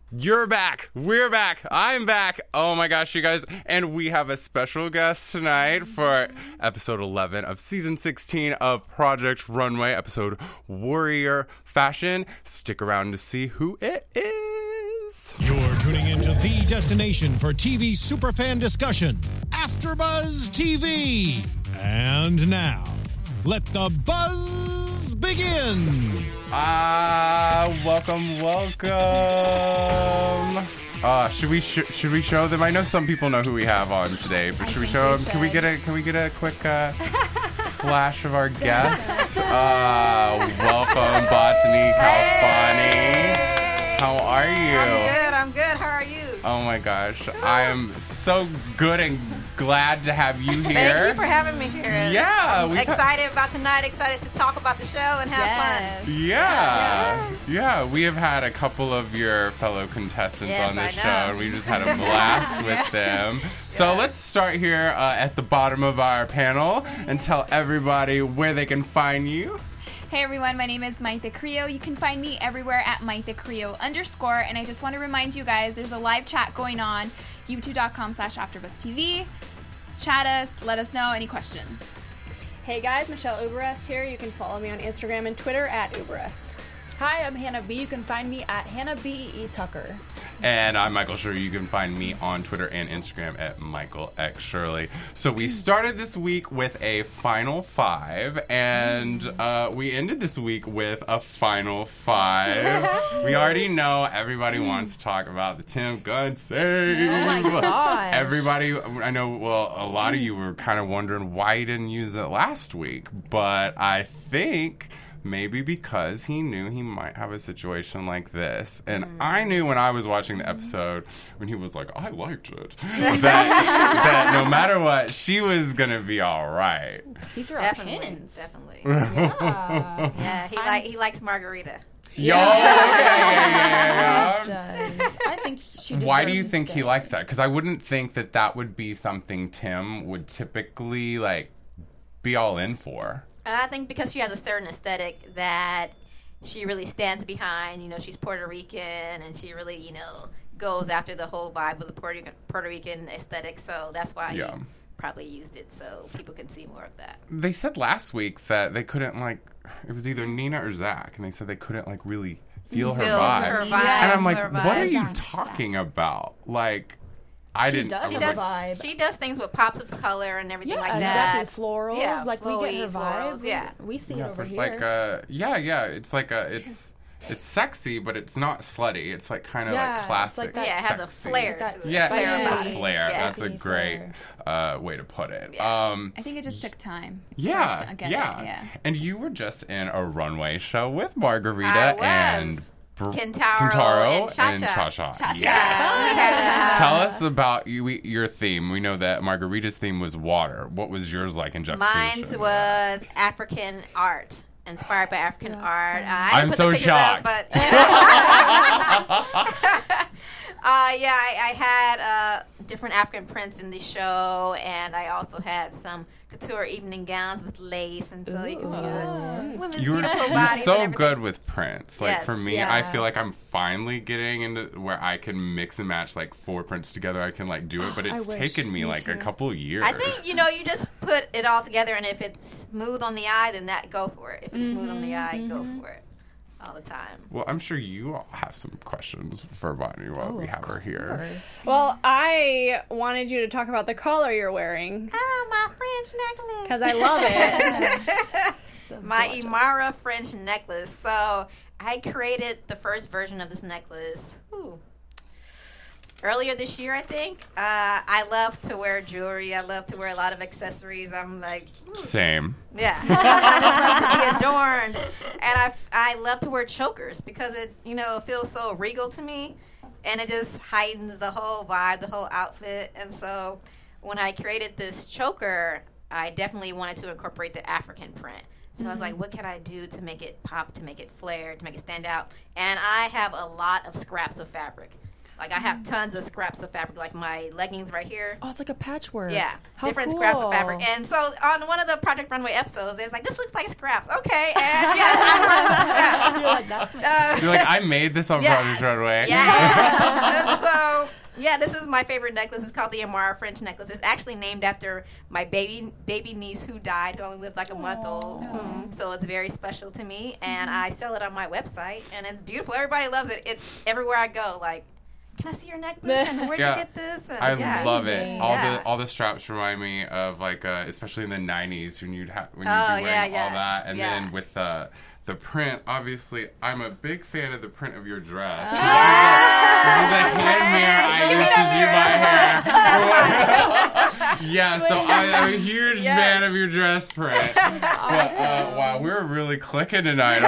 You're back. We're back. I'm back. Oh my gosh, you guys. And we have a special guest tonight for episode 11 of season 16 of Project Runway, episode Warrior Fashion. Stick around to see who it is. You're tuning into the destination for TV superfan discussion, AfterBuzz TV. And now, let the buzz begin. Welcome. Should we show them? I know some people know who we have on today, but should we show them? Can we get a quick flash of our guests? Welcome, Botany Kalfani. How are you? I'm good. How are you? Oh my gosh, I am so good and glad to have you here. Thank you for having me here. Yeah. I'm excited about tonight, excited to talk about the show and have fun. Yeah. We have had a couple of your fellow contestants on this show, and we just had a blast with them. So let's start here at the bottom of our panel and tell everybody where they can find you. Hey everyone, my name is Maite Creo. You can find me everywhere at Maite Creo _. And I just want to remind you guys, there's a live chat going on, youtube.com/AfterBuzzTV. Chat us, let us know any questions. Hey guys, Michelle Uberest here. You can follow me on Instagram and Twitter at Uberest. Hi, I'm Hannah B. You can find me at Hannah B.E. Tucker. And I'm Michael Shirley. You can find me on Twitter and Instagram at Michael X Shirley. So we started this week with a Final Five, and we ended this week with a Final Five. We already know everybody wants to talk about the Tim Gunn save. Oh my gosh. Everybody, I know, well, a lot of you were kind of wondering why he didn't use it last week, but I think maybe because he knew he might have a situation like this. And I knew when I was watching the episode, when he was like, I liked it, that no matter what, she was going to be all right. He threw out hints. Definitely. Yeah. He likes margarita. Yeah. Does. I think she Why do you think he liked that? Because I wouldn't think that would be something Tim would typically, be all in for. I think because she has a certain aesthetic that she really stands behind. You know, she's Puerto Rican, and she really, goes after the whole vibe of the Puerto Rican aesthetic. So that's why he probably used it, so people can see more of that. They said last week that they couldn't, it was either Nina or Zach, and they said they couldn't, really feel her vibe. And I'm like, what are you talking about? She does things with pops of color and everything like that. Exactly. Florals. Yeah, we get her vibe. Florals, yeah. We see it over here. It's sexy, but it's not slutty. It's classic. It's like that, it has a flair to it. Yeah, Flair. flair. Yeah. That's a great way to put it. I think it just took time. Yeah. And you were just in a runway show with Margarita and Kentaro and Cha-Cha. Yes. Tell us about your theme. We know that Margarita's theme was water. What was yours like in juxtaposition? Mine was African art, inspired by African art. I'm so shocked. I had different African prints in the show, and I also had some couture evening gowns with lace, and so you can see the women's beautiful bodies. You're so good with prints. Yes. For me, I feel like I'm finally getting into where I can mix and match 4 prints together. I can do it, but it's taken me a couple years. I think you just put it all together, and if it's smooth on the eye, then go for it. If it's smooth on the eye, go for it. All the time. Well, I'm sure you all have some questions for Botany while we have her here. Well, I wanted you to talk about the collar you're wearing. Oh, my French necklace. Because I love it. My Imara French necklace. So I created the first version of this necklace earlier this year, I think. I love to wear jewelry. I love to wear a lot of accessories. I'm Same. Yeah. I just love to be adorned. And I love to wear chokers because it, feels so regal to me. And it just heightens the whole vibe, the whole outfit. And so when I created this choker, I definitely wanted to incorporate the African print. So I was like, what can I do to make it pop, to make it flare, to make it stand out? And I have a lot of scraps of fabric. Like I have tons of scraps of fabric, like my leggings right here. Oh, it's like a patchwork. Yeah, How different cool. scraps of fabric. And so on one of the Project Runway episodes, it's like, this looks like scraps. Okay, and yes, I brought some scraps. You're like, that's my You're like, I made this on Yeah. Project Runway. Yeah. And so, yeah, this is my favorite necklace. It's called the Amara French necklace. It's actually named after my baby niece who died, who only lived like a month old. So it's very special to me, and I sell it on my website, and it's beautiful. Everybody loves it. It's everywhere I go. Like, can I see your necklace? And where'd Yeah. you get this? And, I yeah. love it. Amazing. All the straps remind me of like especially in the '90s when you'd be wearing yeah. all that, and Yeah. then with the print. Obviously, I'm a big fan of the print of your dress. This is a hand mirror I used to do my hair. Yeah, so I'm a huge fan of your dress print. But, wow, we're really clicking tonight,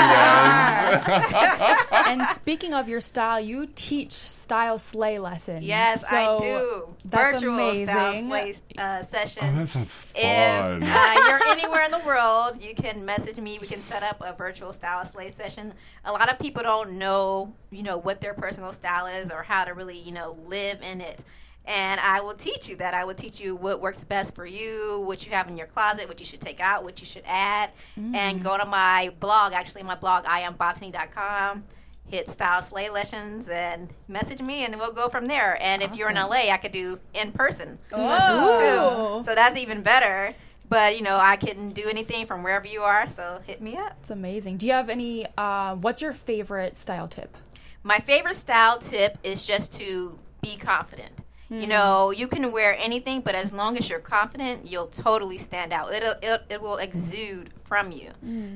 aren't we, you guys? And speaking of your style, you teach style slay lessons. Yes, I So do. that's Virtual style amazing. slay Oh, sessions. that sounds If fun. you're anywhere in the world, you can message me. We can set up a virtual style slay session. A lot of people don't know, what their personal style is or how to really, live in it. And I will teach you that. I will teach you what works best for you, what you have in your closet, what you should take out, what you should add. And go to my blog, my blog, iambotany.com. Hit Style Slay Lessons and message me, and we'll go from there. And if you're in LA, I could do in-person lessons too. So that's even better. But, I can do anything from wherever you are, so hit me up. It's amazing. Do you have any, what's your favorite style tip? My favorite style tip is just to be confident. You can wear anything, but as long as you're confident, you'll totally stand out. It will exude from you.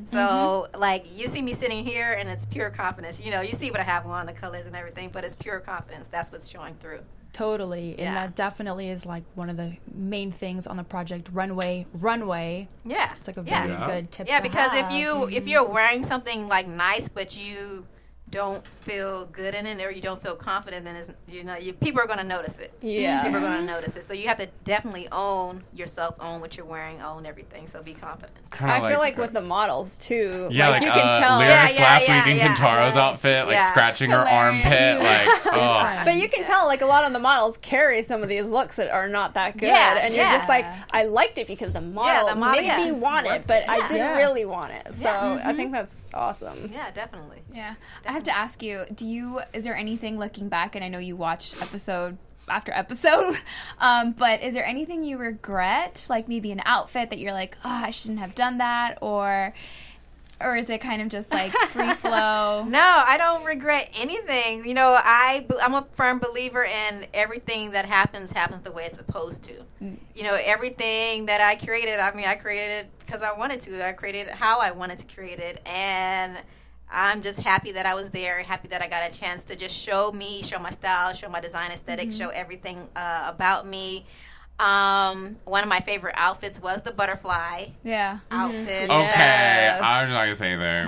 So, like, you see me sitting here, and it's pure confidence. You see what I have on, the colors and everything, but it's pure confidence. That's what's showing through. Totally. Yeah. And that definitely is like one of the main things on the Project Runway. Yeah. It's like a very Yeah. good tip Yeah, to because have. if you're wearing something like nice, but you don't feel good in it or you don't feel confident, then people are going to notice it. Yeah. People are going to notice it. So you have to definitely own yourself, own what you're wearing, own everything. So be confident. Kinda I feel like with the models too. Yeah, like you can tell. Lyris last week in yeah. Kintaro's outfit, like Yeah. scratching her Hilarious. armpit, like, oh. But you can tell, like, a lot of the models carry some of these looks that are not that good. Yeah, and you're yeah. just like, I liked it because the model, the model, made yeah. me Just want worked it, but it. I Yeah. didn't Yeah. really want it. So I think that's awesome. Yeah, definitely. Yeah. I have to ask you, is there anything looking back, and I know you watched episode after episode, but is there anything you regret, like maybe an outfit that you're like, oh, I shouldn't have done that, or is it kind of just like free flow? No, I don't regret anything. I'm a firm believer in everything that happens the way it's supposed to. Everything that I created, I created it because I wanted to. I created it how I wanted to create it. And I'm just happy that I was there, happy that I got a chance to just show my style, show my design aesthetic, show everything about me. One of my favorite outfits was the butterfly Yeah. outfit. Okay, Yes. I'm not gonna say anything.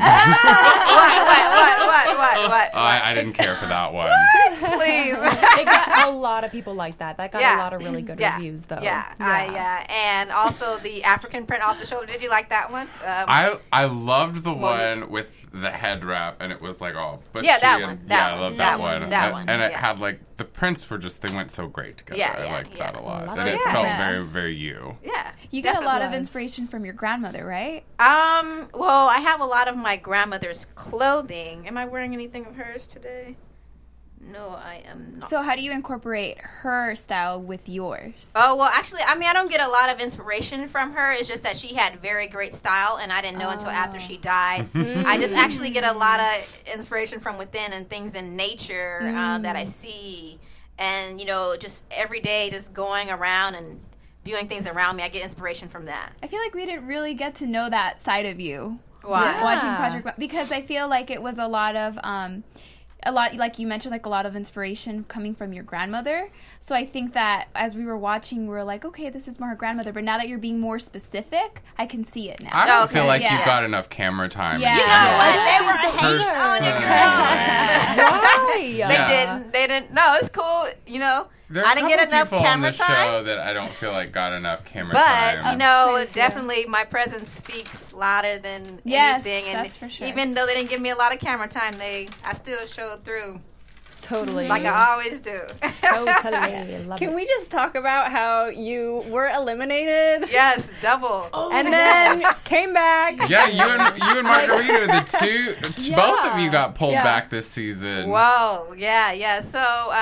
What? I didn't care for that one. Please. It got a lot of people like that. That got Yeah. a lot of really good Yeah. reviews, though. Yeah. And also the African print off the shoulder. Did you like that one? I loved the Monique. one with the head wrap, and it was like all butchy. Yeah, that and- one, Yeah, that I one, love that that one, one. that one, And it yeah. had like the prints were just, they went so great together. Yeah, I yeah, liked that a lot, Love and it it. felt Yes. very, very you. Yeah. You get a lot of was. inspiration from your grandmother, right? Well, I have a lot of my grandmother's clothing. Am I wearing anything of hers today? No, I am not. So how do you incorporate her style with yours? Oh, well, actually, I don't get a lot of inspiration from her. It's just that she had very great style, and I didn't know until after she died. I just actually get a lot of inspiration from within and things in nature that I see. And, just every day, just going around and viewing things around me, I get inspiration from that. I feel like we didn't really get to know that side of you. Why? Watching Project, because I feel like it was a lot like you mentioned, like a lot of inspiration coming from your grandmother. So I think that as we were watching, we were like, okay, this is more her grandmother. But now that you're being more specific, I can see it now. I don't Okay. feel like Yeah. you got enough camera time. Yeah. in You You know your what? They were hating on your girl. Why? They didn't. No, it's cool. There are I didn't get a couple enough people on camera the time. show that I don't feel like got enough camera But, time. definitely my presence speaks louder than Yes, anything. And that's for sure. even though they didn't give me a lot of camera time, I still showed through. Totally. like I always do. Totally. Love Can it. we just talk about how you were eliminated Yes, double. and then came back? Yeah, you and Margarita, the two, both of you got pulled Yeah. back this season. Whoa, yeah. So,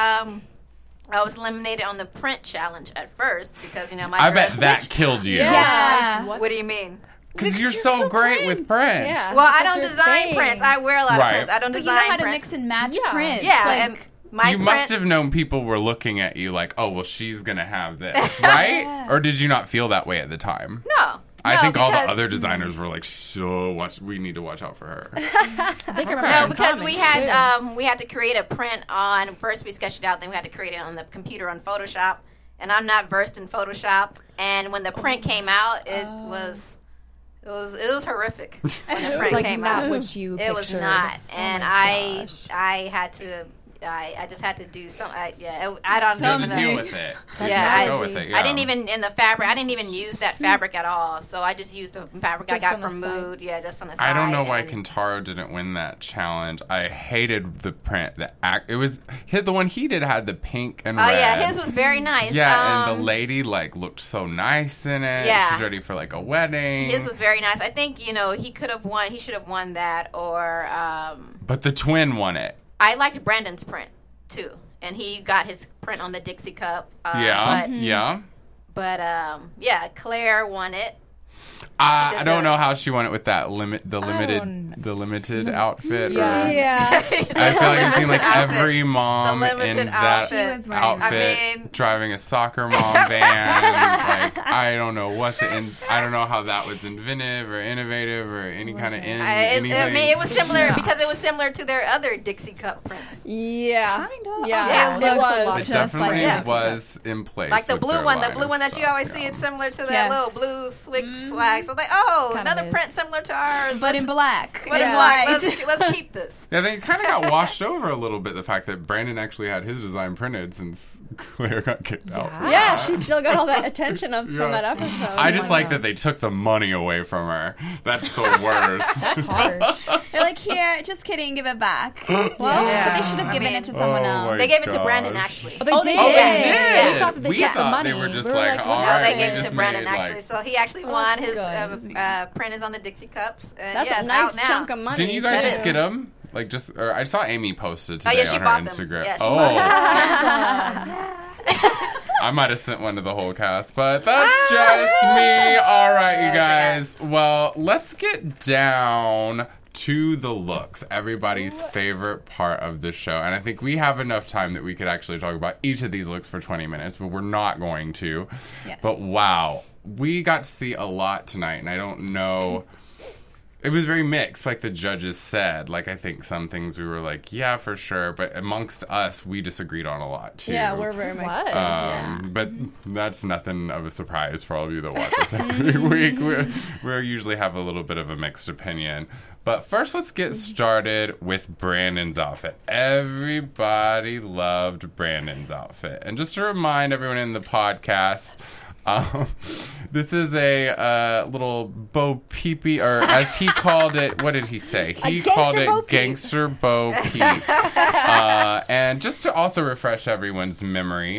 I was eliminated on the print challenge at first because my I bet dress- that killed you. Yeah. What do you mean? Because you're so great with prints. Yeah. Well, I That's don't your design thing. prints. I wear a lot Right. of prints. I don't But you design know how to prints. mix and match Yeah. prints. Yeah, Like, and my You print, must have known people were looking at you like, oh, well, she's going to have this, right? Yeah. Or did you not feel that way at the time? No. I No, think all the because- other designers were like, we need to watch out for her. I think I remember No, some because we comments, had we had to create a print on. First, we sketched it out. Then we had to create it on the computer on Photoshop. And I'm not versed in Photoshop. And when the print came out, it was horrific. When the print like came not out, what you it was pictured. not. Oh And my gosh. I had to. I just had to do some. I don't You have to even deal know. with it. Yeah, Go with it, yeah. I didn't even in the fabric. I didn't even use that fabric at all. So I just used the fabric I Just got on the from side. Mood. Yeah, just on the side. I don't know why and- Kentaro didn't win that challenge. I hated the print. It was the one he did had the pink and Oh red. yeah, his was very nice. Yeah, and the lady looked so nice in it. Yeah. She's ready for a wedding. His was very nice. I think he could have won. He should have won that. Or But the twin won it. I liked Brandon's print too, and he got his print on the Dixie cup. Yeah, yeah. But yeah, Claire won it. I did don't the- know how she won it with that limited outfit. Yeah. Or, Yeah. I feel like I've seen Limited outfit. every mom The in limited that outfit. She was wearing- outfit I mean- driving a soccer mom van. I don't know I don't know how that was inventive or innovative or any kind of anything. I mean, it was similar because it was similar to their other Dixie cup prints. Yeah. Kind of. Yeah, Okay. it was. It Just definitely like this. was in place. Like the with blue their one, line of that you stuff, always see. yeah. It's similar to that Yes. little blue swig flag. So I was like, oh, Kinda another is. print similar to ours. but in black. But in Yeah. black. Right. Let's keep this. Yeah, they kind of got washed over a little bit. The fact that Brandon actually had his design printed since Claire got kicked out. For Yeah, that. she still got all that attention from Yeah. that episode. I just like that they took the money away from her. That's the worst. That's harsh. They're like, here, just kidding, give it back. Well, Yeah. but they should have I given mean- it to someone Oh, else. my They gave it to gosh. Brandon actually. Oh, they Oh, did. they Oh, they Yeah. did. We thought that they We kept the thought money. they were just We were like, like, all No, right, they we gave it just to Brandon made, actually. like- So he actually won. His good. print is on the Dixie cups. And That's yeah, a it's nice out now. chunk of money. Didn't you guys That just is- get them? Or I saw Amy posted today yeah, she on her bought them. Instagram. Yeah, she oh, bought I might have sent one to the whole cast, but that's just me. All right, you guys. Well, let's get down to the looks, everybody's favorite part of the show. And I think we have enough time that we could actually talk about each of these looks for 20 minutes, but we're not going to. Yes. But wow, we got to see a lot tonight, and I don't know. It was very mixed, like the judges said. Like, I think some things we were like, yeah, for sure. But amongst us, we disagreed on a lot, too. Yeah, we're very mixed. But that's nothing of a surprise for all of you that watch us every week. We usually have a little bit of a mixed opinion. But first, let's get started with Brandon's outfit. Everybody loved Brandon's outfit. And just to remind everyone in the podcast, this is a little Bo Peepee, or as he called it, what did he say? He called gangster Bo it Peep. Gangster Bo Peep. And just to also refresh everyone's memory,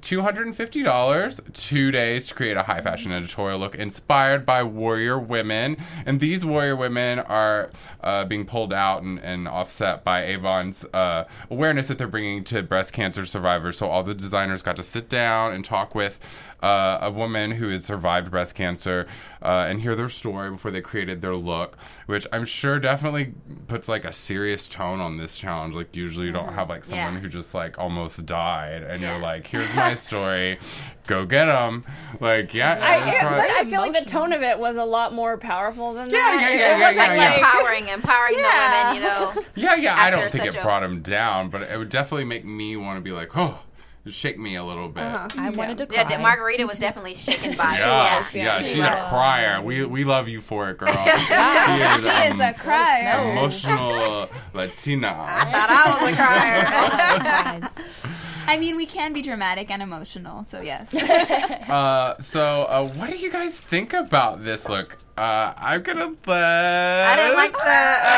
$250, 2 days to create a high fashion editorial look inspired by warrior women. And these warrior women are being pulled out and offset by Avon's awareness that they're bringing to breast cancer survivors. So all the designers got to sit down and talk with a woman who has survived breast cancer and hear their story before they created their look, which I'm sure definitely puts like a serious tone on this challenge. Like usually you don't have like someone Yeah. who just like almost died and Yeah. you're like, here's my story, go get them. Like, yeah. I that's what- I feel like the tone of it was a lot more powerful than Yeah, that. yeah, It yeah, wasn't yeah, yeah. like- Empowering Yeah. the women, you know. yeah, I after don't think such it a- brought him down, but it would definitely make me want to be like, oh, shake me a little bit. I wanted to cry. Yeah, Margarita was definitely shaken by it. Yeah, Yeah, yeah, she she's was. a crier. We love you for it, girl. She is a crier. Emotional Latina. I thought I was a crier. I mean, we can be dramatic and emotional, so yes. So what do you guys think about this look? I'm gonna let. I didn't like the.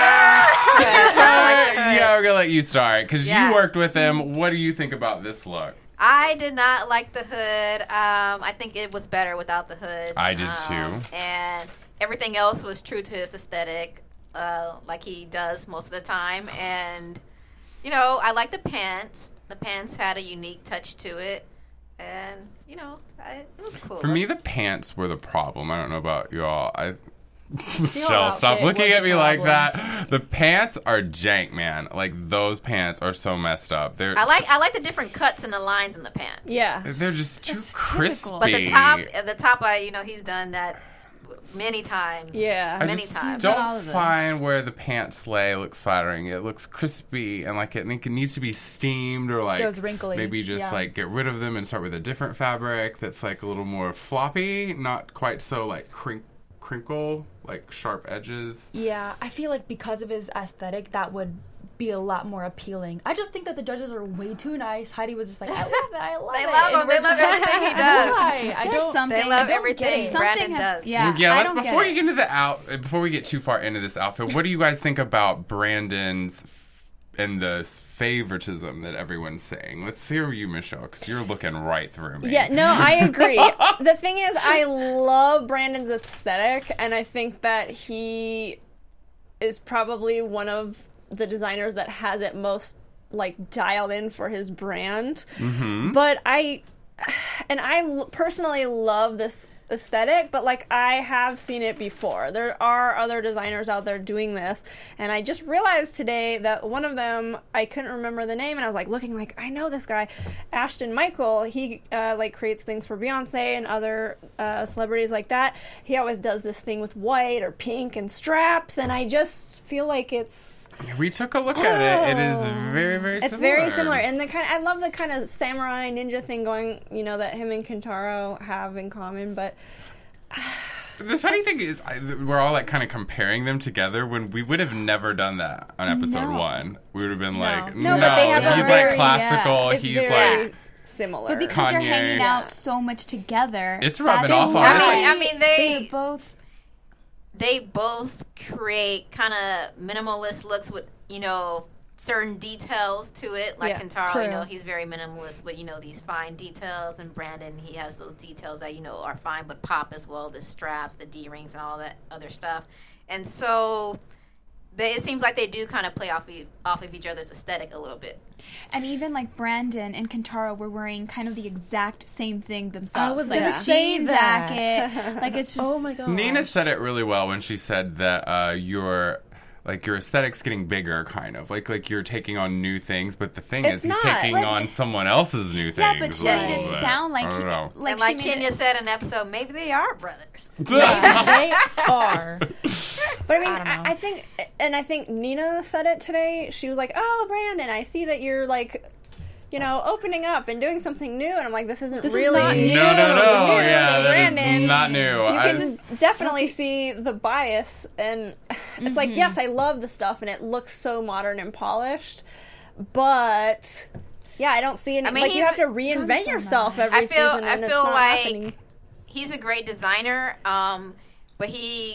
Yeah, we're gonna let you start because Yeah. you worked with him. What do you think about this look? I did not like the hood. I think it was better without the hood. I did too. And everything else was true to his aesthetic, like he does most of the time. And, you know, I like the pants. The pants had a unique touch to it. And, you know, it was cool. For me, the pants were the problem. I don't know about y'all. Michelle, outfit stop looking was at the me like problem. that. The pants are jank, man. Like those pants are so messed up. I like the different cuts and the lines in the pants. Yeah. They're just too That's crispy. typical. But the top, you know, he's done that many times. Yeah. I many just times. all don't of them. find where the pants lay looks flattering. It looks crispy and like it needs to be steamed or like Those wrinkly, maybe just yeah. like get rid of them and start with a different fabric that's like a little more floppy, not quite so like crinkle, like sharp edges. Yeah, I feel like because of his aesthetic, that would be a lot more appealing. I just think that the judges are way too nice. Heidi was just like, I love it, I love They it. love him. And They we're love just- everything he does. Why? I There's don't. something. They love don't everything get it. Brandon does. has, yeah. Yeah, I let's don't before get you get into before we get too far into this outfit, what do you guys think about Brandon's and the favoritism that everyone's saying? Let's hear you, Michelle, because you're looking right through me. Yeah, no, I agree. The thing is, I love Brandon's aesthetic, and I think that he is probably one of the designers that has it most like dialed in for his brand. Mm-hmm. But I personally love this aesthetic, but like I have seen it before. There are other designers out there doing this, and I just realized today that one of them, I couldn't remember the name, and I was like looking like, I know this guy, Ashton Michael. He like creates things for Beyonce and other celebrities like that. He always does this thing with white or pink and straps, and I just feel like We took a look at it. It is very, very similar. it's very similar, and I love the kind of samurai ninja thing going, you know, that him and Kentaro have in common. But The funny thing is, we're all like kind of comparing them together when we would have never done that on episode 1. We would have been like, No, but they have a he's very- like classical. it's He's very like, similar. But because they're Kanye. hanging out so much together, It's rubbing that's off on why it. I mean, they're both. they both create kind of minimalist looks with, you know, certain details to it. Like Yeah, Kentaro, true. you know, he's very minimalist with, you know, these fine details. And Brandon, he has those details that, you know, are fine but pop as well. The straps, the D-rings, and all that other stuff. And so it seems like they do kind of play off of each other's aesthetic a little bit. And even like Brandon and Kentaro were wearing kind of the exact same thing themselves. I was like gonna a say jean that. jacket. Like it's just. Oh my god. Nina said it really well when she said that your aesthetic's getting bigger, kind of like you're taking on new things, but the thing It's is, he's not. taking Like- on someone else's new Yeah, things. but she a made little it bit. sound like I don't know. And she like made Kenya it- said in an episode, maybe they are brothers. They are. But I mean, I don't know. I think Nina said it today. She was like, "Oh, Brandon, I see that you're like, you know, opening up and doing something new." And I'm like, "This isn't This is really not new." new. No, yeah, So that Brandon, is not new. You can definitely see the bias, and it's like, yes, I love the stuff, and it looks so modern and polished, but yeah, I don't see any. I mean, like you he's- have to reinvent so yourself every I feel season, and it's like not happening. he's a great designer, but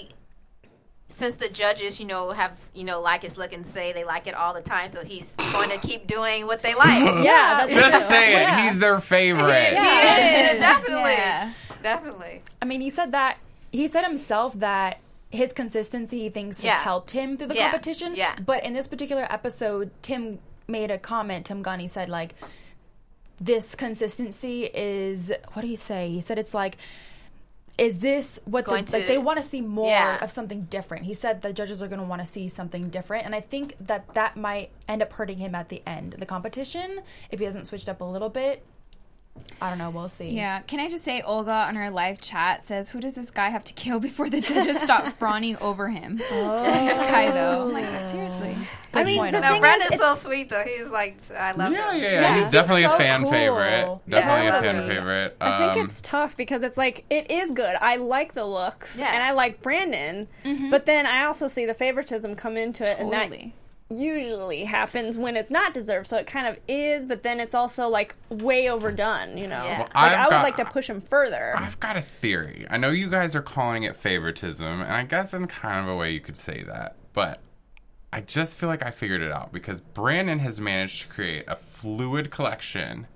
since the judges, you know, have, you know, like his look and say they like it all the time, so he's going to keep doing what they like. Yeah, that's Just true. say it. Yeah. He's their favorite. Yeah, definitely, Yeah. definitely. I mean, he said himself that his consistency he thinks has Yeah. helped him through the Yeah. competition. Yeah. But in this particular episode, Tim made a comment. Tim Gunn, he said, like, this consistency is, what did he say? He said it's like, is this what Going like to- they want to see more Yeah. of something different? He said the judges are going to want to see something different, and I think that might end up hurting him at the end of the competition if he hasn't switched up a little bit. I don't know. We'll see. Yeah. Can I just say, Olga on our live chat says, "Who does this guy have to kill before the judges stop fawning over him?" This guy, though. I'm like, seriously. I mean, point the on No, thing Brandon's is, so it's- sweet though. He's like, I love Yeah, him. yeah. He's definitely so a fan cool. favorite. Definitely a fan Definitely. favorite. I think it's tough because it's like it is good. I like the looks Yeah. and I like Brandon, but then I also see the favoritism come into it, and that Totally. usually happens when it's not deserved. So it kind of is, but then it's also like way overdone, you know. Yeah. Well, I would like to push him further. I've got a theory. I know you guys are calling it favoritism, and I guess in kind of a way you could say that, but I just feel like I figured it out because Brandon has managed to create a fluid collection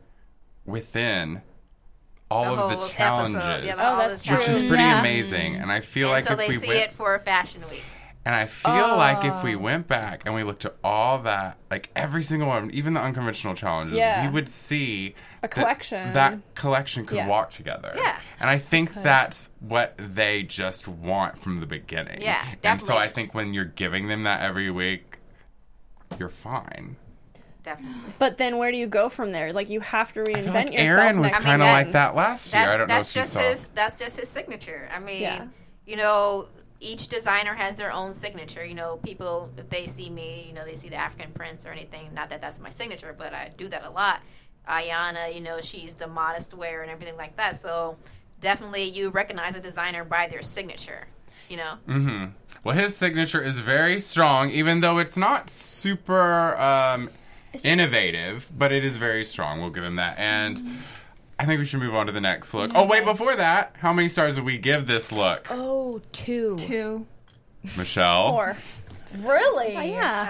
within all The of whole the episode. challenges, Yeah, Oh, all that's the true. which is challenges. pretty Yeah. amazing. And I feel And like so if they we see went, it for Fashion Week. and I feel like if we went back and we looked at all that, like every single one, even the unconventional challenges, Yeah. we would see A collection. That collection could Yeah. walk together. Yeah. And I think that's what they just want from the beginning. Yeah, And so definitely. I think when you're giving them that every week, you're fine. Definitely. But then where do you go from there? Like, you have to I feel reinvent like yourself. Aaron was next kind of season. like that last year. I don't know if you saw. That's just his signature. I mean, Yeah. you know, each designer has their own signature. You know, people, if they see me, you know, they see the African prince or anything. Not that that's my signature, but I do that a lot. Ayana, you know, she's the modest wear and everything like that. So definitely you recognize a designer by their signature, you know? Mm-hmm. Well, his signature is very strong, even though it's not super innovative, but it is very strong. We'll give him that. And I think we should move on to the next look. Oh, wait, before that, how many stars did we give this look? Oh, 2. 2. Michelle? 4. Really? Yeah.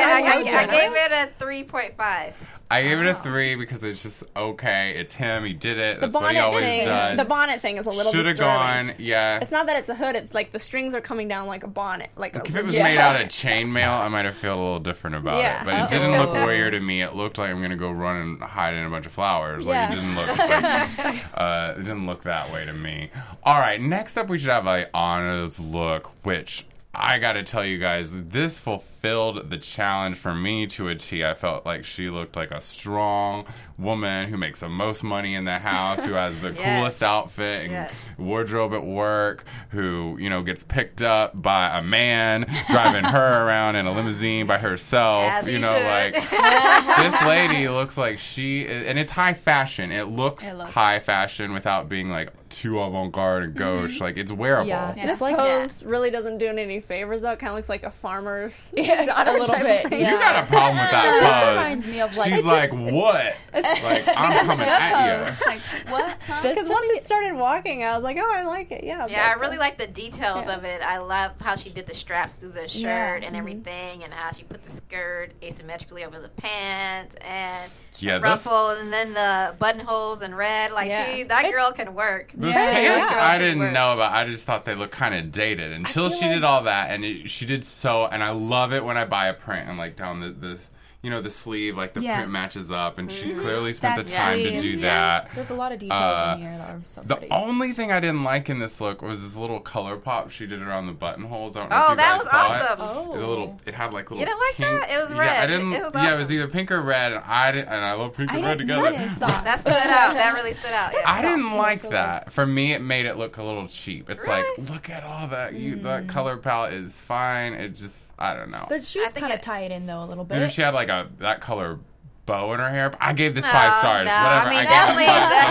I gave it a 3.5. I gave it a 3 because it's just okay. It's him. He did it. The That's what he bonnet always thing. does. The bonnet thing is a little Should have disturbing. gone. Yeah. It's not that it's a hood. It's like the strings are coming down like a bonnet. Like If a it was legit- made out of chainmail, I might have felt a little different about Yeah. it. But it didn't look weird to me. It looked like I'm gonna go run and hide in a bunch of flowers. Like Yeah. it didn't look. Like, it didn't look that way to me. All right. Next up, we should have Anna's look, which I got to tell you guys, this fulfilled the challenge for me to a T. I felt like she looked like a strong woman who makes the most money in the house, who has the Yes. coolest outfit and Yes. wardrobe at work, who, you know, gets picked up by a man driving her around in a limousine by herself. As You he know, should. like this lady looks like she is, and it's high fashion. It looks high fashion without being like too avant-garde and gauche. Like it's wearable. Yeah. This like pose really doesn't do it any favors, though. It kind of looks like a farmer's Yeah, daughter a little type bit, of thing. yeah. You got a problem with that This pose. reminds me of like She's like, what? Like, I'm coming at you. Like, what? Huh? this Because to once me- it started walking, I was like, oh, I like it. Yeah. Yeah, I but, really like the details of it. I love how she did the straps through the shirt and Mhm. everything, and how she put the skirt asymmetrically over the pants and Yeah, the those- ruffle, and then the buttonholes in red. Like Yeah. that girl can work. Those Yeah. pants, Yeah. I didn't know about. I just thought they looked kind of dated until she did all that, and she did so. And I love it when I buy a print and like down the you know, the sleeve, like the Yeah. print matches up, and she clearly spent That's the time to sweet. do Yeah. that. There's a lot of details in here that are so The pretty. only thing I didn't like in this look was this little color pop she did around the buttonholes. I don't know Oh, if you that guys was saw it. awesome. Oh. It, was a little, it had like little. You didn't like pink, that? It was Yeah, I red. didn't. It was Yeah, it was awesome. either pink or red, and I didn't. And I love pink and red together. That stood out. That really stood out. Yeah. I didn't like that. For me, it made it look a little cheap. It's Really? like, look at all that. That color palette is fine. It just, I don't know. But she I was think kind of it- tie it in though a little Maybe bit. if she had like that color bow in her hair. I gave this No, 5 stars. no, Whatever. I mean, I gave it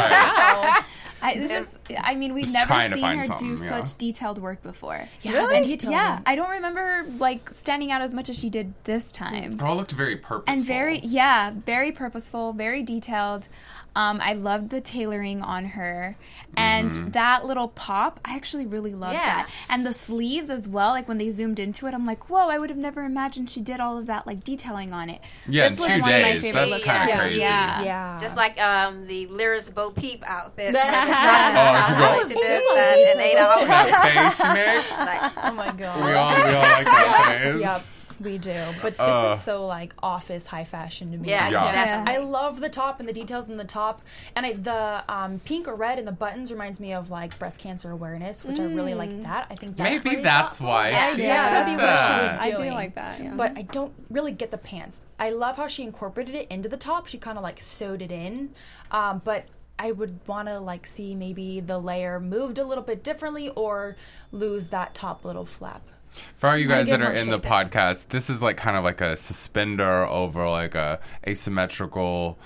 5 stars. Wow. I mean, we've Just never trying to seen find her something, do yeah. such detailed work before. Yeah, And the detail yeah, one. I don't remember like standing out as much as she did this time. It all looked very purposeful. And very purposeful, very detailed. I loved the tailoring on her, and that little pop. I actually really loved Yeah. that, and the sleeves as well. Like when they zoomed into it, I'm like, whoa! I would have never imagined she did all of that like detailing on it. Yeah, This in was 2 one of my days. favorite That's looks kind of Yeah. crazy. Yeah. Yeah. Just like the Lyris Bo Peep outfit. Oh, she Like she did that in 8 hours. That face she made. Like, Oh my god. We all like that face. Yep, we do. But this is so like office high fashion to me. yeah, Yeah. definitely. I love the top and the details in the top, and the pink or red in the buttons reminds me of like breast cancer awareness, which I really like that. I think that's Maybe pretty that's thoughtful. why. Yeah. she Yeah, did that'd be what she that. was I do doing. like that, yeah. But I don't really get the pants. I love how she incorporated it into the top. She kind of like sewed it in, but I would want to like see maybe the layer moved a little bit differently or lose that top little flap. For all you guys get that are more in the shape. podcast, this is like kind of like a suspender over like a asymmetrical,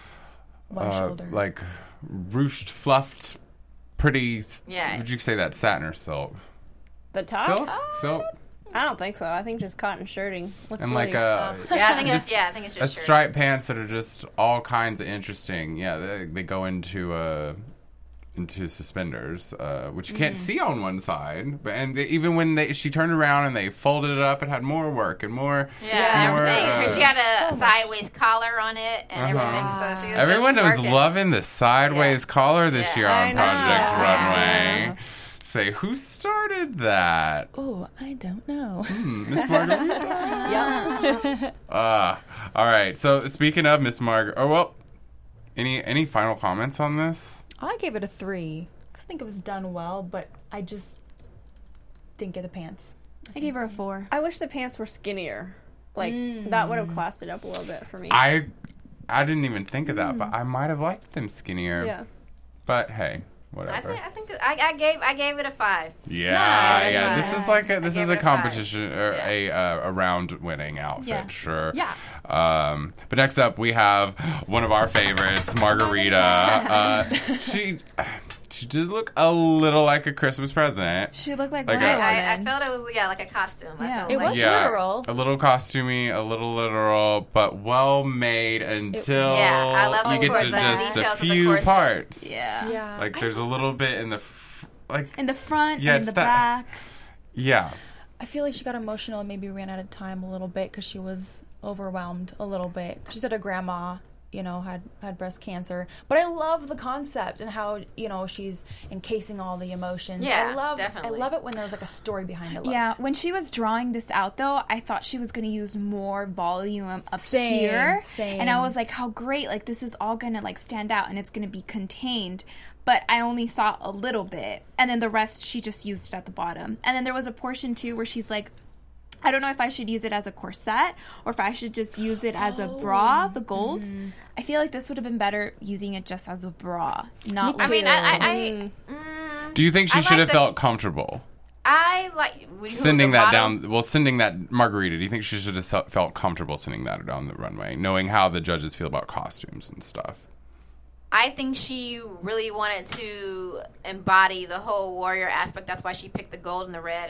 One shoulder. like ruched, fluffed, pretty. Yeah. Would you say that satin or silk? The top? Silk. Silk. I don't think so. I think just cotton shirting. Looks And really, like a Yeah, I think it's a just striped pants that are just all kinds of interesting. Yeah, they go into suspenders, which you can't see on one side. But even when she turned around and they folded it up, it had more work and more. Yeah, more, everything. She had a sideways collar on it and everything. So she was Everyone just was working. loving the sideways collar this Yeah. year on I know. Project Yeah. Runway. Say, who started that? Oh, I don't know. Miss Margarita? All right. So speaking of Miss Margarita, any final comments on this? I gave it a 3. I think it was done well, but I just didn't get the pants. I gave her a 4. I wish the pants were skinnier. Like, that would have classed it up a little bit for me. I didn't even think of that, but I might have liked them skinnier. Yeah. But hey, I whatever. think I gave it a 5. Yeah. This is like I this gave is it a a 5. competition or a round winning outfit, Yeah. sure. Yeah. But next up we have one of our favorites, Margarita. She did look a little like a Christmas present. She looked like Like Wonder a- I Woman. felt it was like a costume. I Yeah. felt It like was Yeah, literal. a little costumey, a little literal, but well made until I love you the get cor- to the just a details of the few corset. parts. Yeah. Yeah. Like there's a little bit in the In the front, Yeah, in it's the that- back. yeah. I feel like she got emotional and maybe ran out of time a little bit because she was overwhelmed a little bit. She said her grandma, had breast cancer. But I love the concept and how, she's encasing all the emotions. Yeah, I definitely. love it when there's like a story behind it. Yeah, when she was drawing this out, though, I thought she was going to use more volume up Same, here. same. And I was like, how great. Like, this is all going to, stand out and it's going to be contained. But I only saw a little bit. And then the rest, she just used it at the bottom. And then there was a portion, too, where she's like, I don't know if I should use it as a corset or if I should just use it as a bra, the gold. I feel like this would have been better using it just as a bra, not I mean, I Do you think she I should like have the- felt comfortable who, sending the that bottom? down? Well, sending that Margarita. Do you think she should have felt comfortable sending that down the runway, knowing how the judges feel about costumes and stuff? I think she really wanted to embody the whole warrior aspect. That's why she picked the gold and the red.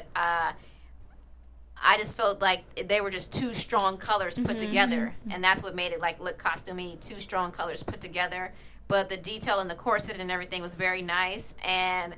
I just felt like they were just two strong colors put together, and that's what made it look costumey. Two strong colors put together, but the detail in the corset and everything was very nice. And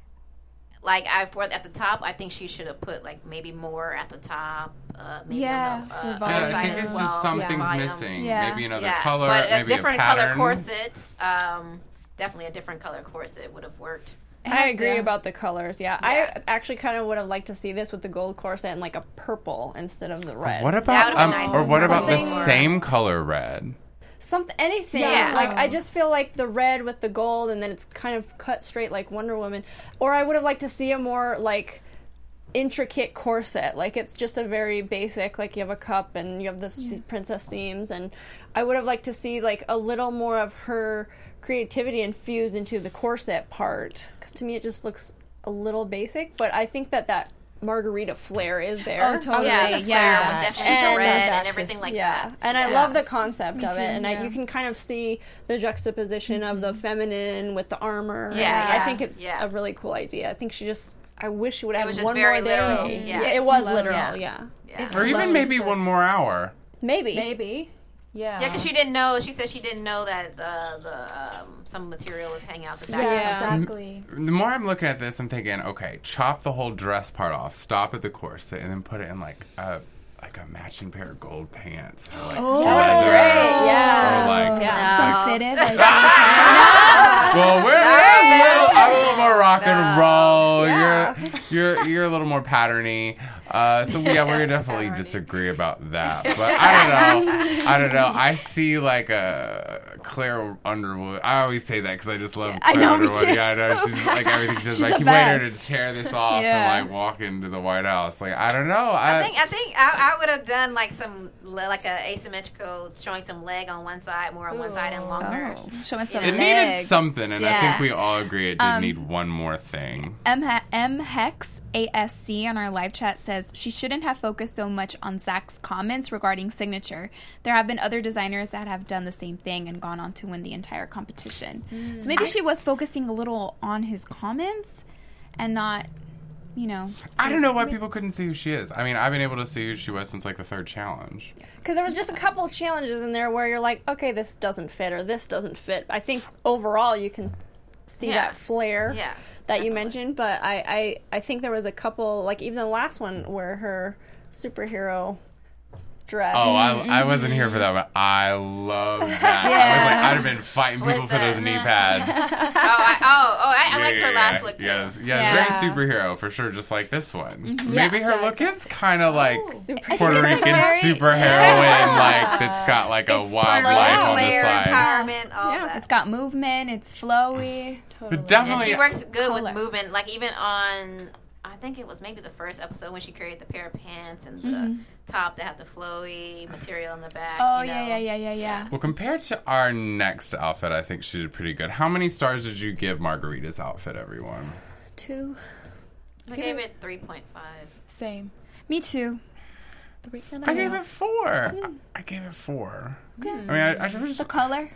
at the top, I think she should have put maybe more at the top, maybe Yeah, on the the bottom. other I side think as it's well. just something's Bottom. missing. Yeah. Maybe another Yeah, color, but maybe a different pattern. color corset. Definitely a different color corset would have worked. I agree Yeah. about the colors. Yeah. I actually kind of would have liked to see this with the gold corset and a purple instead of the red. What That about would've been nice. or what about the Something- same color red? Anything. Yeah. I just feel like the red with the gold and then it's kind of cut straight like Wonder Woman. Or I would have liked to see a more intricate corset. It's just a very basic, you have a cup and you have the princess seams, and I would have liked to see a little more of her creativity infused into the corset part, because to me it just looks a little basic, but I think that Margarita flair is there. Oh, totally. Yeah, the Yeah. flare with definitely And the red that's and everything just- like Yeah, that. and I Yeah. love the concept of too, it, and yeah. you can kind of see the juxtaposition of the feminine with the armor. Yeah, I yeah, think it's yeah. a really cool idea. I wish she would have was just one very more day. literal, yeah. It was Love literal. it. Yeah, Yeah. Or even Love maybe it. one more hour. maybe. Maybe. Yeah. Yeah, because she didn't know. She said she didn't know that some material was hanging out the back. Yeah. Exactly. The more I'm looking at this, I'm thinking, okay, chop the whole dress part off, stop at the corset, and then put it in a matching pair of gold pants. Or leather, great, yeah. Or like, Yeah. Some fitted. well, I'm a little more rock and roll. Yeah. You're a little more patterny. So yeah, we're gonna definitely disagree about that. But I don't know. I see a Claire Underwood. I always say that because I just love Claire know, me Underwood. too. Yeah, I know. She's everything. She's the you wait her to best. tear this off Yeah. and walk into the White House. I don't know. I think I would have done some a asymmetrical, showing some leg on one side, more on one side, and longer. Oh, showing some it leg. needed something, and I Yeah. think we all agree it did need one more thing. M Hex ASC on our live chat says she shouldn't have focused so much on Zach's comments regarding signature. There have been other designers that have done the same thing and gone on to win the entire competition. So maybe she was focusing a little on his comments and not you know. I don't know why people couldn't see who she is. I mean, I've been able to see who she was since like the third challenge. Because there was just a couple of challenges in there where you're like, okay, this doesn't fit or this doesn't fit. I think overall you can see Yeah. that flair Yeah, that you definitely. mentioned, but I think there was a couple, like even the last one where her superhero dress. Oh, I wasn't here for that, but I love that. I was like, I'd have been fighting people With for those the- knee pads. I liked her last look too. Yes, Yeah. very superhero for sure, just like this one. Yeah. Maybe her Yeah, look is kind of like Superhero. Puerto Rican very- superheroine, like that's got like a It's wildlife on the Flair, side. empowerment, all Yeah. that. It's got movement. It's flowy. Totally. And Definitely. she works good Color. with movement, like even on, I think it was maybe the first episode when she created the pair of pants and the top that had the flowy material in the back. Oh, you know. yeah. Well, compared to our next outfit, I think she did pretty good. How many stars did you give Margarita's outfit, everyone? 2. I gave it 3.5. Same. Me too. I gave it 4. I gave it 4. I mean, I was The just, color.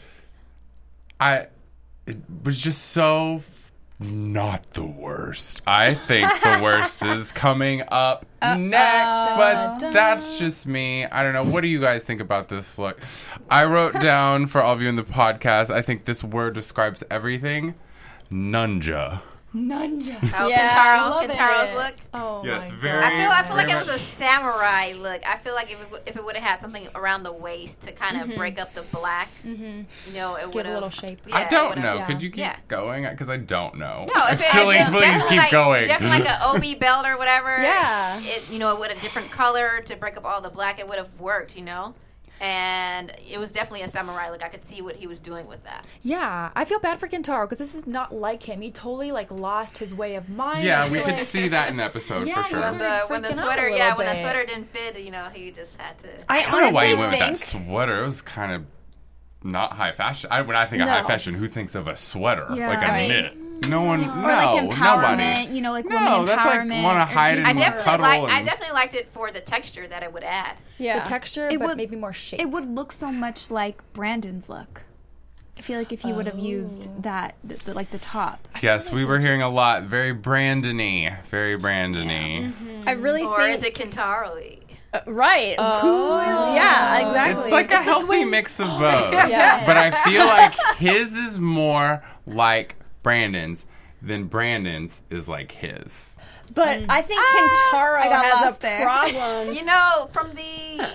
it was just so not the worst. I think the worst is coming up next, but that's just me. I don't know. What do you guys think about this look? I wrote down for all of you in the podcast, I think this word describes everything. Nunja. Nunja. Oh, Yeah, I love Kintaro's it. look. Oh Yes, my very- God. I feel like very it was a samurai look. I feel like if it would have had something around the waist to kind of break up the black, you know, it would Give a have little shape. Yeah, I it don't would've- know. yeah. Could you keep Yeah. going? Because I don't know. No, if it Silly, had please keep like, going. definitely like an OB belt or whatever. Yeah. It with a different color to break up all the black, it would have worked, you know. And it was definitely a samurai look. I could see what he was doing with that. Yeah, I feel bad for Kentaro because this is not like him. He totally like lost his way of mind. Yeah, I we feel could like- see that in the episode Yeah, for he sure. was When really the freaking out a sweater, little when the bit. sweater didn't fit, you know, he just had to. I I don't know why he honestly went with that think sweater. It was kind of not high fashion. When I think of No. high fashion, who thinks of a sweater? Yeah. Like a I mean- knit? No one. Or like No, empowerment, nobody. you know, like No, women that's like empowerment. wanna or hide just- in I more definitely cuddle I and- definitely liked it for the texture that it would add. yeah. The texture, It but would- maybe more shape. It would look so much like Brandon's look. I feel like if he would have used that, like the top. Yes, we were hearing a lot. Very Brandon-y. Very Brandon-y. I really Or think is it Kintaro? right. Who is? Yeah, exactly. It's like a healthy mix of both. Yeah. But I feel like his is more like Brandon's than Brandon's is like his. But I think Kentaro I got has lost a there. problem. You know, from the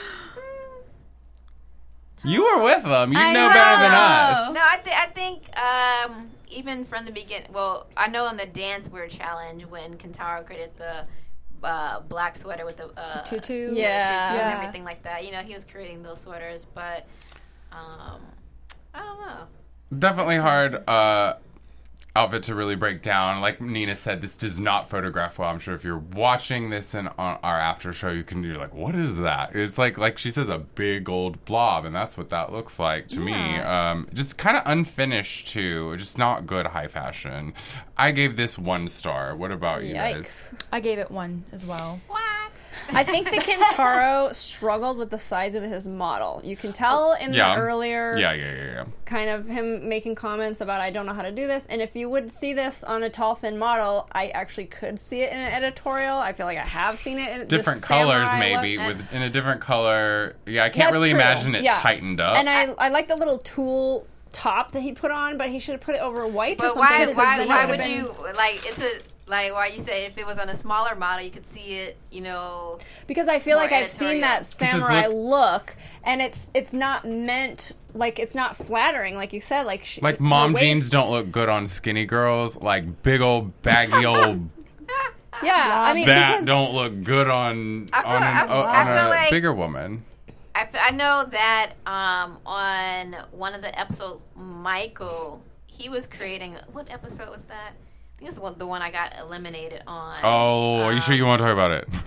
You were with them. You I know better than know. us. no, I think even from the beginning. Well, I know in the Dance Weird Challenge when Kentaro created the black sweater with the tutu. Yeah. tutu and Yeah. everything like that. You know, he was creating those sweaters, but I don't know. Definitely hard outfit to really break down. Like Nina said, this does not photograph well. I'm sure if you're watching this on our after show, you're like, what is that? It's like she says, a big old blob, and that's what that looks like to me. Just kind of unfinished too. Just not good high fashion. I gave this 1 star. What about you guys? Yikes. I gave it 1 as well. What? I think the Kentaro struggled with the size of his model. You can tell in Yeah. the earlier Yeah. kind of him making comments about I don't know how to do this. And if you would see this on a tall, thin model, I actually could see it in an editorial. I feel like I have seen it in Different this colors, samurai maybe, look. in a different color. Yeah, I can't That's really true. imagine it Yeah. tightened up. And I like the little tulle top that he put on, but he should have put it over white or But something. why? because Why? then it Why would've would been- you like? It's a like why you say if it was on a smaller model, you could see it. You know. Because I feel more like I've seen that editorial. samurai look, and it's not meant like it's not flattering, like you said. Like mom the jeans waist- don't look good on skinny girls. Like big old baggy old Yeah, I mean that because don't look good on I feel- on I feel a like- bigger woman. I know that on one of the episodes, Michael, he was creating. What episode was that? I think it's the one I got eliminated on. Oh, are you sure you want to talk about it?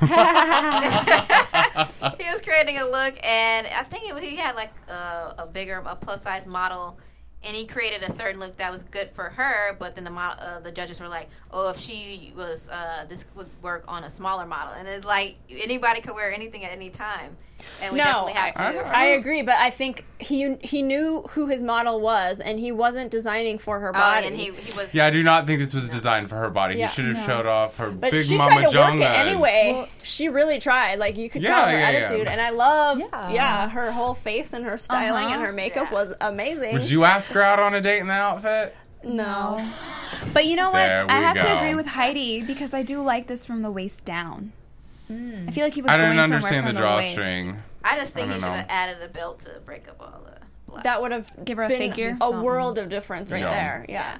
He was creating a look, and I think he had like a plus size model, and he created a certain look that was good for her. But then the judges were like, "Oh, if she was this would work on a smaller model." And it's like anybody could wear anything at any time. And we No, definitely have to. I agree, but I think he knew who his model was, and he wasn't designing for her body. And he was. Yeah, I do not think this was designed for her body. Yeah. He should have showed off her But big she mama tried to work it jongas. anyway. She really tried. Like, you could tell her Yeah, yeah, attitude, yeah. and I love, Yeah. her whole face and her styling and her makeup Yeah. was amazing. Would you ask her out on a date in the outfit? No. But you know what? There we I have go. to agree with Heidi because I do like this from the waist down. I feel like he was I going didn't somewhere understand the from waist. drawstring. I just think I he don't should know. have added a belt to break up all the black. That would have Give her a been figure. a world of difference right Yeah. there. Yeah.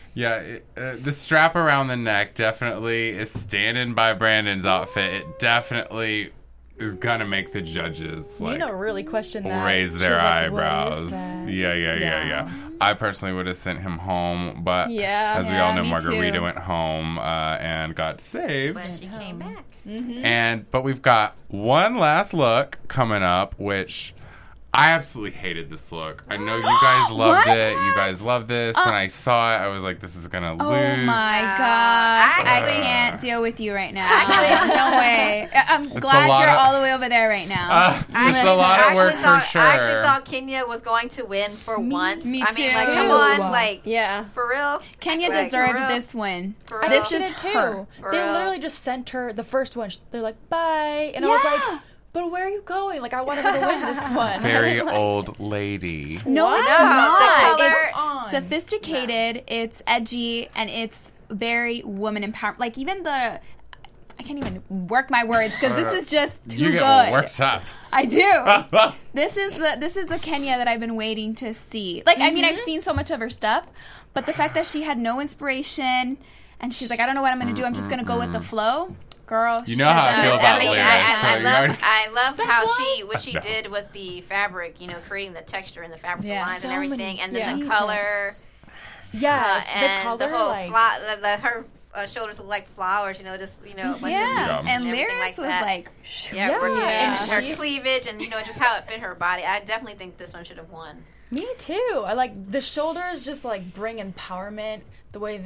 Yeah, the strap around the neck definitely is standing by Brandon's outfit. It definitely is gonna make the judges like Nina really questioned that. raise She their was like, eyebrows. "What is that?" Yeah. I personally would have sent him home, but Yeah. as we all know, me Margarita too. went home and got saved. But she came back. But we've got one last look coming up, which I absolutely hated this look. I know you guys loved What? it. You guys loved this. When I saw it, I was like, this is gonna lose. Oh my gosh. I Actually- can't deal with you right now. No way. I'm a glad lot you're of- all the way over there right now. It's a lot of work for sure. I actually thought Kenya was going to win for once. me I mean, too. like, come on, like, Yeah. for real. Kenya Like, deserved for real. this win. For I real. think she This did is too. her. For They real. literally just sent her the first one. They're like, bye. And I was like, but where are you going? Like, I wanted her to win this one. Very old lady. No, What? it's No, not. the color- It's on. sophisticated, it's edgy, and it's very woman empowered. Like, even the... I can't even work my words because this is just too You get good. worked up. I do. This is the Kenya that I've been waiting to see. Like, I mean, I've seen so much of her stuff, but the fact that she had no inspiration and she's like, I don't know what I'm going to do. I'm just going to go with the flow. Girl, You know how I feel about lyrics, so you already- I love how what she did with the fabric, you know, creating the texture and the fabric Yeah. lines So and everything, many and then the details. color, Yes, and the color, whole like, her shoulders look like flowers, you know, just, you know, a bunch Yeah, of and everything Lyris was that. like, Yeah, Yeah. working Yeah. and her cleavage and, you know, just how it fit her body. I definitely think this one should have won. me too. I like the shoulders just like bring empowerment, the way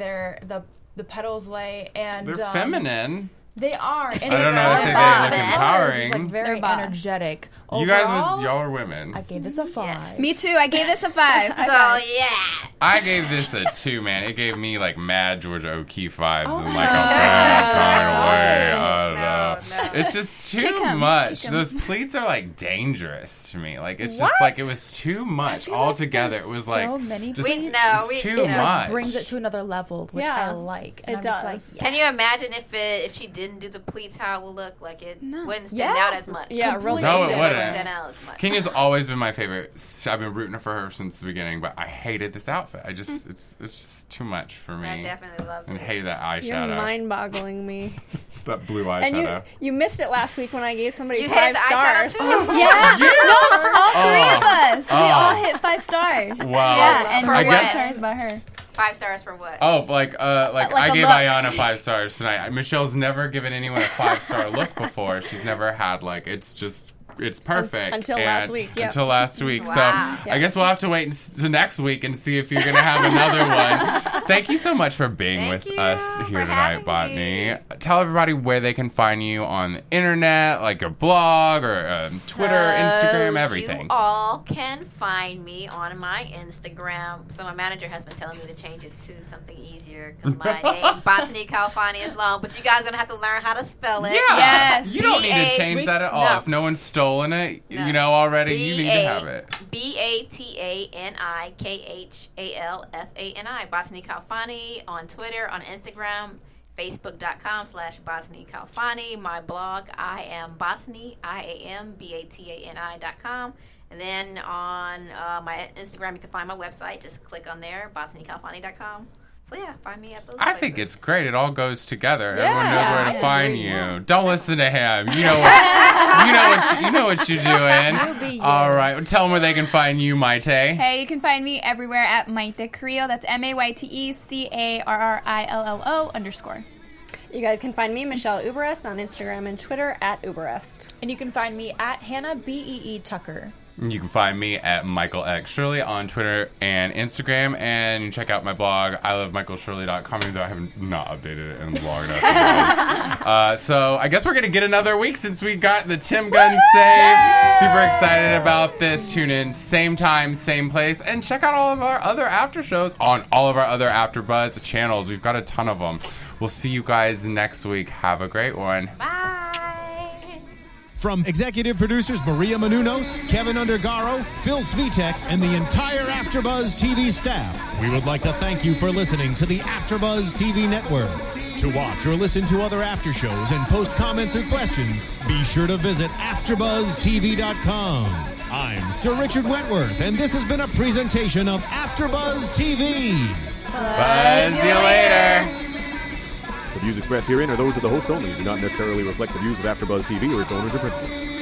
the petals lay, and They're feminine. They are. And I don't know how to say they boss. look The colors empowering. is, like, very They're boss. energetic. You guys, Overall, y'all are women. I gave this a 5. Yes. me too. I gave this a 5. So, yeah. I gave this a 2, man. It gave me like mad Georgia O'Keeffe vibes Oh and my like a God. bad kind of way. Stop. I don't know. No. It's just too Kick 'em. much. Kick 'em. Those pleats are like dangerous to me. Like it's What? just like it was too much altogether. It was like so many just pleats. too It like, much. brings it to another level, which Yeah, I like. And it I'm just does. like, yes. Can you imagine if she didn't do the pleats, how it would look? Like it wouldn't stand Yeah. out as much. Yeah, real No, it It wouldn't. wouldn't stand out as much. Kenya's always been my favorite. I've been rooting for her since the beginning, but I hated this outfit. I just it's just too much for me. I definitely loved And it. hated that You're eyeshadow. mind-boggling me. That blue And eyeshadow. you missed it last week when I gave somebody You 5 hated the eyeshadow stars. too? Yeah. Yeah. No, all 3 of us. We Oh. all hit 5 stars. Wow. Yeah, and For 4 what? stars by her. 5 stars for what? Oh, like Like I a gave look. Ayana 5 stars tonight. Michelle's never given anyone a 5-star look before. She's never had it's perfect Until And- last week, yep. Until last week. Wow. So I guess we'll have to wait to next week and see if you're gonna have another one. Thank you so much for being Thank with you us for here tonight, having Botany. me. Tell everybody where they can find you on the internet, like your blog or Twitter, Instagram, everything. You all can find me on my Instagram. So my manager has been telling me to change it to something easier because my name, Botany Kalfani, is long. But you guys are going to have to learn how to spell it. Yeah, Yes. you don't need to B-A- change that at all. No. If no one's stolen it, No. you know already, you need to have it. BATANIKHALFANI. Botany Kalfani on Twitter, on Instagram, Facebook.com/Botany Kalfani. My blog, I am Botany, IAMBATANI.com. And then on my Instagram, you can find my website. Just click on there, botanykalfani.com. So yeah, find me at those I places. think it's great. It all goes together. Everyone knows Yeah, where I to find agree. you. Don't listen to him. You know what you're doing. You be you. All right. Well, tell them where they can find you, Maite. Hey, you can find me everywhere at Maite Carrillo. That's MAYTECARRILLO_. You guys can find me, Michelle Uberest, on Instagram and Twitter at Uberest. And you can find me at Hannah BEE Tucker. You can find me at Michael X Shirley on Twitter and Instagram, and you can check out my blog, ilovemichaelshirley.com, even though I have not updated it in long enough. So I guess we're going to get another week since we got the Tim Gunn save. Super excited about this. Tune in same time, same place, and check out all of our other after shows on all of our other AfterBuzz channels. We've got a ton of them. We'll see you guys next week. Have a great one. Bye. From executive producers Maria Menounos, Kevin Undergaro, Phil Svitek, and the entire AfterBuzz TV staff, we would like to thank you for listening to the AfterBuzz TV network. To watch or listen to other after shows and post comments or questions, be sure to visit AfterBuzzTV.com. I'm Sir Richard Wentworth, and this has been a presentation of AfterBuzz TV. Buzz you later. The views expressed herein are those of the hosts only and do not necessarily reflect the views of AfterBuzz TV or its owners or principals.